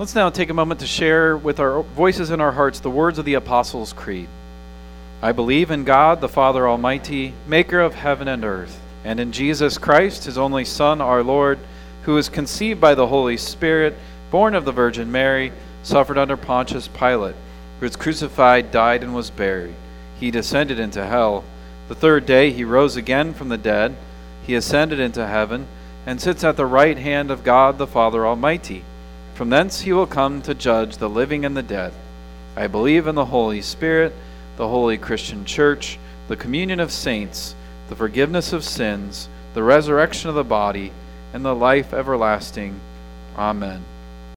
Let's now take a moment to share with our voices in our hearts the words of the Apostles' Creed. I believe in God, the Father Almighty, maker of heaven and earth, and in Jesus Christ, his only Son, our Lord, who was conceived by the Holy Spirit, born of the Virgin Mary, suffered under Pontius Pilate, who was crucified, died, and was buried. He descended into hell. The third day he rose again from the dead. He ascended into heaven, and sits at the right hand of God, the Father Almighty. From thence he will come to judge the living and the dead. I believe in the Holy Spirit, the holy Christian Church, the communion of saints, the forgiveness of sins, the resurrection of the body, and the life everlasting. Amen.